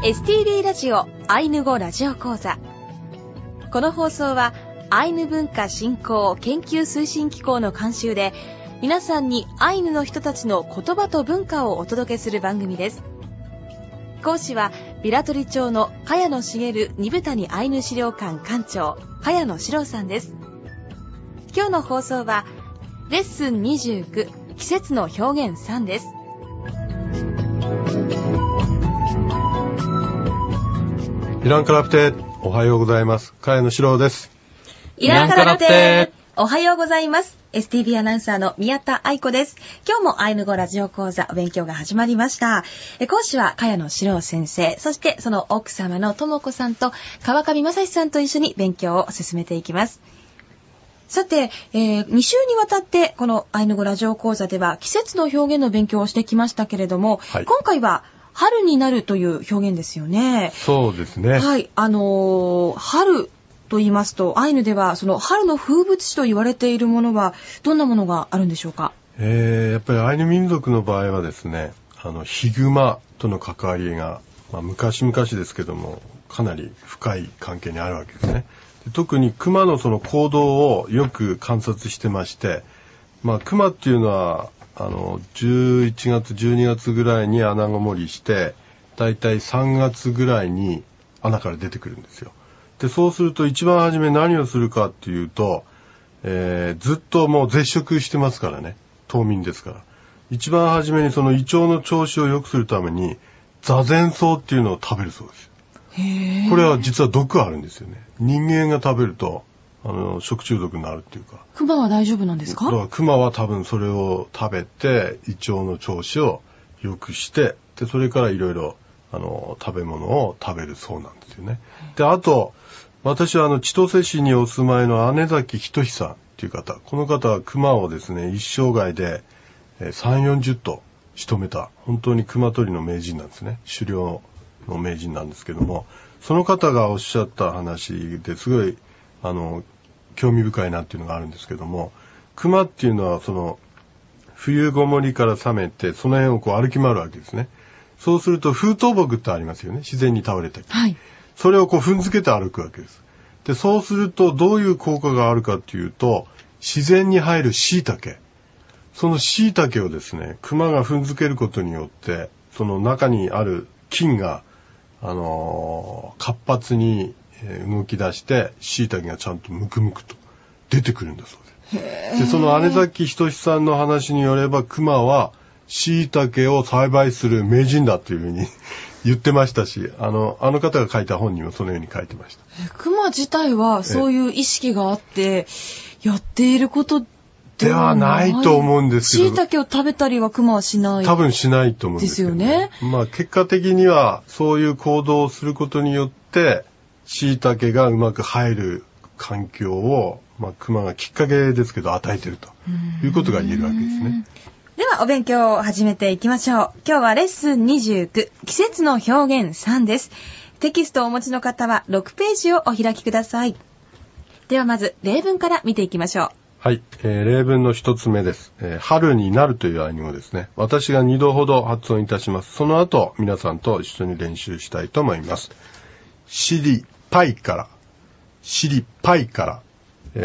STB ラジオアイヌ語ラジオ講座。この放送はアイヌ文化振興研究推進機構の監修で、皆さんにアイヌの人たちの言葉と文化をお届けする番組です。講師はビラトリ町の茅野茂二部谷アイヌ資料館館長茅野史郎さんです。今日の放送はレッスン29季節の表現3です。 イランカラプテ、おはようございます。茅野史郎です。 イランカラプテ、おはようございます。STB アナウンサーの宮田愛子です。今日もアイヌ語ラジオ講座お勉強が始まりました。講師は茅野史郎先生、そしてその奥様の智子さんと川上正史さんと一緒に勉強を進めていきます。さて、2週にわたってこのアイヌ語ラジオ講座では季節の表現の勉強をしてきましたけれども、はい、今回は春になるという表現ですよね。 そうですね。 はい、春と言いますと、アイヌではその春の風物詩と言われているものはどんなものがあるんでしょうか。 やっぱりアイヌ民族の場合はですね、ヒグマとの関わりが、昔々ですけどもかなり深い関係にあるわけですね。特にクマのその行動をよく観察してまして、クマっていうのは11月12月ぐらいに穴ごもりして、だいたい3月ぐらいに穴から出てくるんですよ。で、そうすると一番初め何をするかっていうと、ずっともう絶食してますからね、冬眠ですから。一番初めにその胃腸の調子を良くするために座禅草っていうのを食べるそうです。これは実は毒あるんですよね。人間が食べると食中毒になるっていうか。 クマは大丈夫なんですか？ だからクマは多分それを食べて胃腸の調子を良くして、でそれからいろいろ食べ物を食べるそうなんですよね。で、あと私は千歳市にお住まいの姉崎仁さんっていう方、この方はクマをですね、一生涯で3、40頭仕留めた本当にクマ取りの名人なんですね。狩猟の名人なんですけども、その方がおっしゃった話ですごい興味深いなっていうのがあるんですけども、クマっていうのはその冬ごもりから覚めてその辺をこう歩き回るわけですね。そうすると風倒木ってありますよね、自然に倒れたり、はい、それをこう踏んづけて歩くわけです。で、そうするとどういう効果があるかっていうと、自然に生える椎茸、その椎茸をですね、クマが踏んづけることによってその中にある菌が活発に動き出して椎茸がちゃんとムクムクと出てくるんだそうです。で、その姉崎仁さんの話によれば、クマは椎茸を栽培する名人だというふうに言ってましたし、あの方が書いた本にもそのように書いてました。 クマ自体はそういう意識があってやっていることではないと思うんですけど、 椎茸を食べたりはクマはしない。 多分しないと思うんですよね。結果的にはそういう行動をすることによって椎茸がうまく生える環境を、クマがきっかけですけど与えているということが言えるわけですね。 ではお勉強を始めていきましょう。今日はレッスン29季節の表現3です。テキストをお持ちの方は6ページをお開きください。ではまず例文から見ていきましょう。 はい、例文の一つ目です。春になるというアイヌ語ですね。私が2度ほど発音いたします。その後皆さんと一緒に練習したいと思います。シリパイから、シリパイから、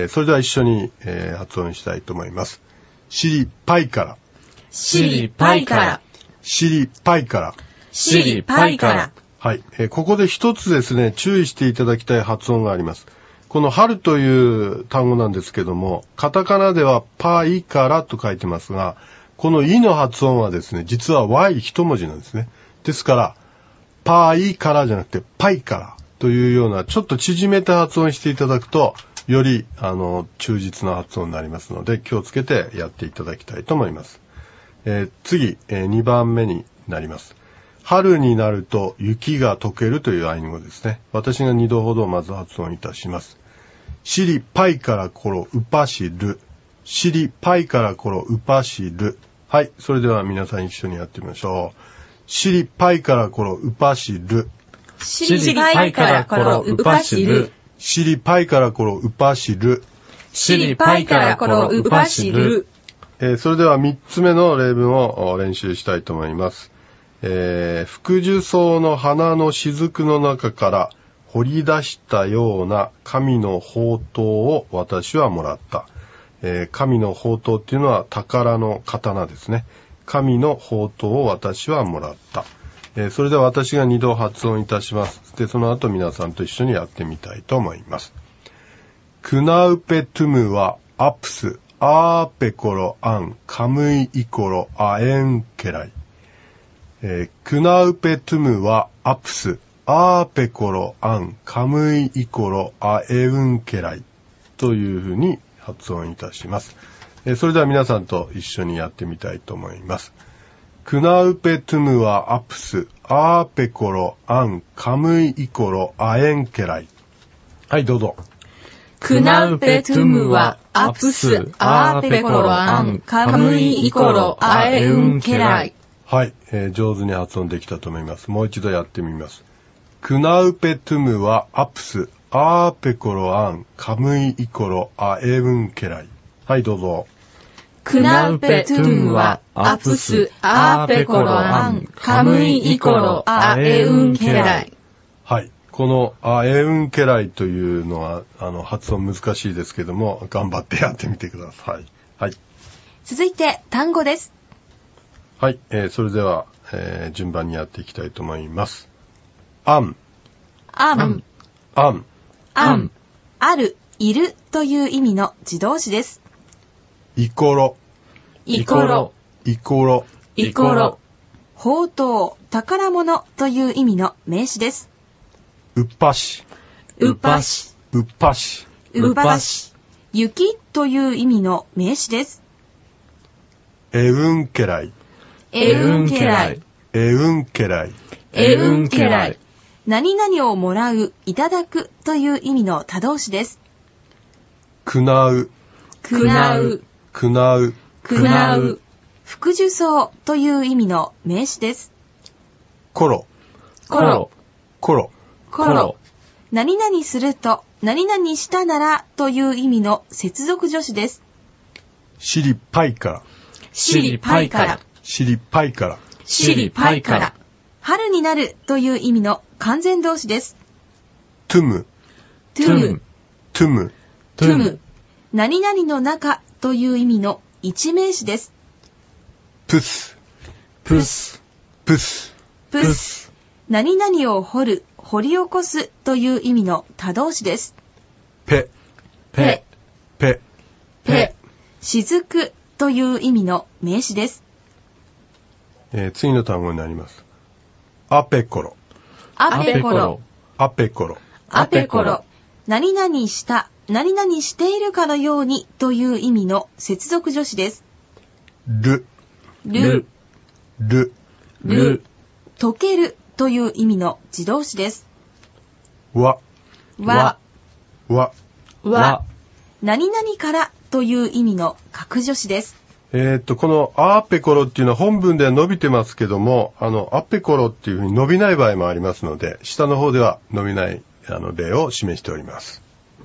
それでは一緒に、発音したいと思います。シリパイから、 シリパイから、 シリパイから、 シリパイから。 はい、ここで一つですね、注意していただきたい発音があります。この春という単語なんですけども、カタカナではパイからと書いてますが、このイの発音はですね、実は Y 一文字なんですね。ですから、パイからじゃなくてパイからというような、ちょっと縮めて発音していただくと、より忠実な発音になりますので、気をつけてやっていただきたいと思います。次、2番目になります。春になると雪が溶けるというアイヌ語ですね。私が2度ほどまず発音いたします。シリパイからコロウパシル。シリパイからコロウパシル。はい、それでは皆さん一緒にやってみましょう。シリパイからコロウパシル。 シリパイからコロウパシル。 シリパイからコロウパシル。 シリパイからコロウパシル。 それでは3つ目の例文を練習したいと思います。 福寿草の花の雫の中から掘り出したような神の宝刀を私はもらった。神の宝刀っていうのは宝の刀ですね。神の宝刀を私はもらった。それでは私が2度発音いたします。で、その後皆さんと一緒にやってみたいと思います。クナウペトゥムはアプス、アーペコロアン、カムイイコロアエンケライ。クナウペトゥムはアプス、アーペコロアン、カムイイコロアエウンケライというふうに発音いたします。それでは皆さんと一緒にやってみたいと思います。クナウペトゥムはアプス、アーペコロアン、カムイイコロアエンケライ。はい、どうぞ。 クナウペトゥムはアプス、アーペコロアン、カムイイコロアエウンケライ。 はい、上手に発音できたと思います。もう一度やってみます。クナウペトゥムはアプス、アーペコロアン、カムイイコロアエウンケライ。はい、どうぞ。 クナウペトゥムはアプス、アーペコロアン、カムイイコロアエウンケライ。 はい。このアエウンケライというのは発音難しいですけども、頑張ってやってみてください。はい。 続いて単語です。 はい。それでは、順番にやっていきたいと思います。アン。 アン。 アン。 アン。ある、いるという意味の自動詞です。 イコロ。 イコロ。 イコロ。 イコロ。 宝刀、宝物という意味の名詞です。 うっぱし。 うっぱし。 うっぱし。 うっぱし。 雪という意味の名詞です。 エウンケライ。 エウンケライ。 エウンケライ。 エウンケライ。 何々をもらう、いただくという意味の他動詞です。 クナウ。 クナウ。 クナウ。 クナウ。 福寿草という意味の名詞です。 コロ。 コロ。 コロ。 コロ。 何々すると、何々したならという意味の接続助詞です。 シリパイカラ。 シリパイカラ。 シリパイカラ。 シリパイカラ。 春になるという意味の完全動詞です。 トゥム。 トゥム。 トゥム。 トゥム。 何々の中という意味の一名詞です。 プス。 プス。 プス。 プス。何々を掘る、掘り起こすという意味の他動詞です。 ペ。 ペ。 ペ。 ペ。 雫という意味の名詞です。 次の単語になります。アペコロ。 アペコロ。 アペコロ。 アペコロ。何々した、何々しているかのようにという意味の接続助詞です。 ル。 ル。 ル。 ル。 溶けるという意味の自動詞です。 わ。 わ。 わ。 わ。 何々からという意味の格助詞です。 このアーペコロっていうのは本文では伸びてますけども、アペコロっていうふうに伸びない場合もありますので、下の方では伸びない例を示しております。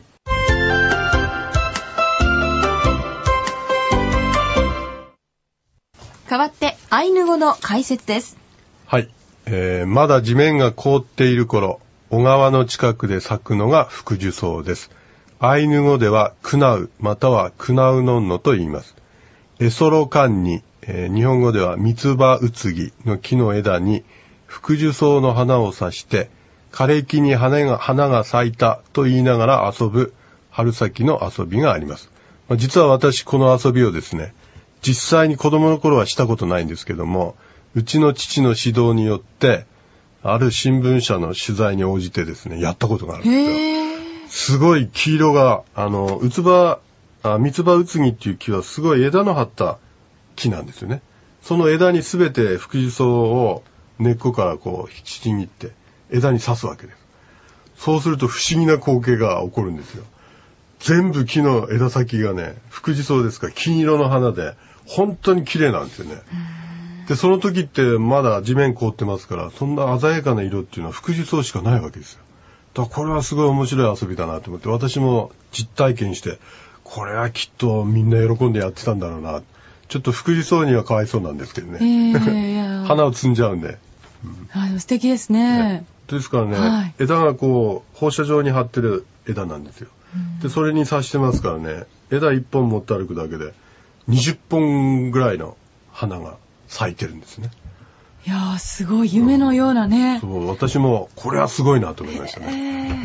代わってアイヌ語の解説です。 はい。まだ地面が凍っている頃、小川の近くで咲くのが福寿草です。アイヌ語ではクナウまたはクナウノンノと言います。エソロカンに、日本語では三つ葉ウツギの木の枝に福寿草の花を刺して枯れ木に花が咲いたと言いながら遊ぶ春先の遊びがあります。実は私この遊びをですね、実際に子供の頃はしたことないんですけども、うちの父の指導によってある新聞社の取材に応じてですね、やったことがあるんですよ。すごい黄色が三つ葉ウツギっていう木はすごい枝の張った木なんですよね。その枝にすべて福寿草を根っこからこう引きちぎって枝に刺すわけです。そうすると不思議な光景が起こるんですよ。全部木の枝先がね、福寿草ですから金色の花で本当に綺麗なんですよね。で、その時ってまだ地面凍ってますから、そんな鮮やかな色っていうのは福寿草しかないわけですよ。だからこれはすごい面白い遊びだなと思って、私も実体験して、これはきっとみんな喜んでやってたんだろうな。 ちょっと福利そうにはかわいそうなんですけどね。花を摘んじゃうんで。 素敵ですね。 ですからね、枝がこう放射状に張ってる枝なんですよ。でそれに挿してますからね、枝1本持って歩くだけで20本ぐらいの花が咲いてるんですね。 いやー、すごい夢のようなね。 そう、私もこれはすごいなと思いましたね。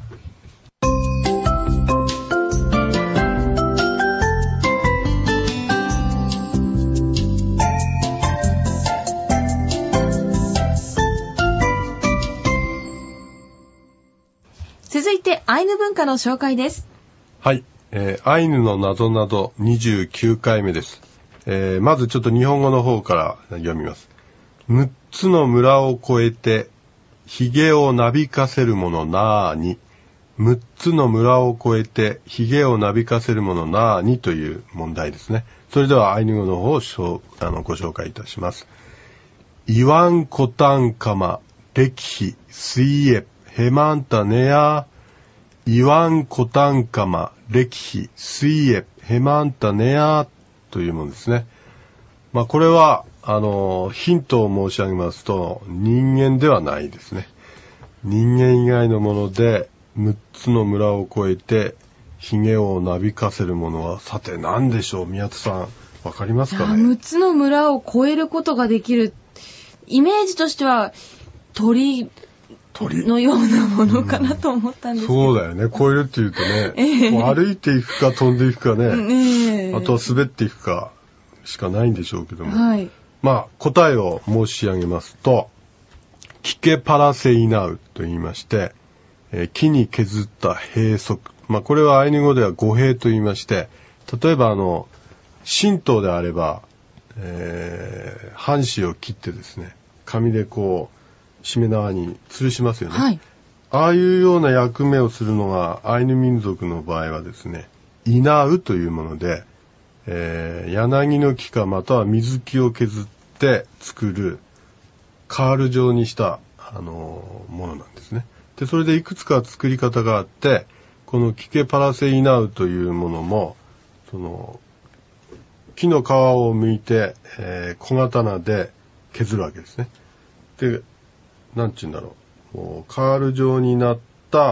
続いてアイヌ文化の紹介です。 はい、アイヌの謎など29回目です。まずちょっと日本語の方から読みます。6つの村を越えてヒゲをなびかせるものなーに。6つの村を越えてヒゲをなびかせるものなーにという問題ですね。それではアイヌ語の方をご紹介いたします。イワンコタンカマレキヒスイエヘマンタネアイワンコタンカマレキヒスイエヘマンタネアというものですね。これはヒントを申し上げますと、人間ではないですね。人間以外のもので6つの村を越えてヒゲをなびかせるものはさて何でしょう。宮田さんわかりますかね。 6つの村を越えることができるイメージとしては鳥のようなものかなと思ったんですけど、 そうだよね。越えるって言うとね、もう歩いていくか飛んでいくかね、あとは滑っていくかしかないんでしょうけども、答えを申し上げますと、キケパラセイナウと言いまして、木に削った兵足、これはアイヌ語では語兵と言いまして、例えば神道であれば、半紙を切ってですね、紙でこうしめ縄に吊るしますよね、ああいうような役目をするのがアイヌ民族の場合はですね、イナウというもので、柳の木かまたは水木を削って作るカール状にしたものなんですね。でそれでいくつか作り方があって、このキケパラセイナウというものもその木の皮を剥いて、小刀で削るわけですね。でなんていうんだろう、カール状になった、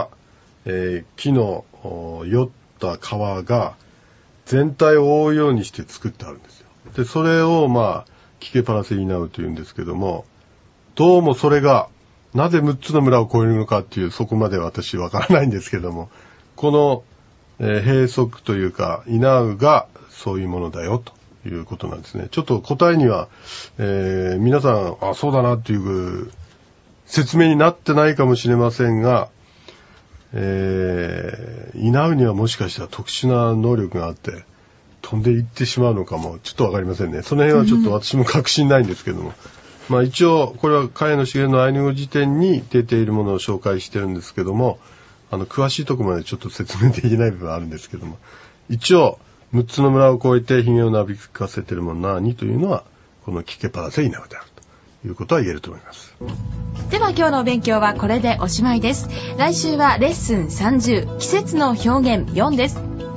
木の酔った皮が全体を覆うようにして作ってあるんですよ。でそれをキケパラセイナウというんですけども、どうもそれがなぜ6つの村を越えるのかっていう、そこまで私わからないんですけども、この、兵足というかイナウがそういうものだよということなんですね。ちょっと答えには、皆さんそうだなっていう説明になってないかもしれませんが、イナウにはもしかしたら特殊な能力があって飛んでいってしまうのかもちょっとわかりませんね。その辺はちょっと私も確信ないんですけども、一応これは茅野茂のアイヌ語辞典に出ているものを紹介してるんですけども、詳しいところまでちょっと説明できない部分はあるんですけども、一応6つの村を越えてヒゲをなびかせているもの何というのはこのキケパラセイナウであるということは言えると思います。 では今日のお勉強はこれでおしまいです。来週はレッスン30、季節の表現4です。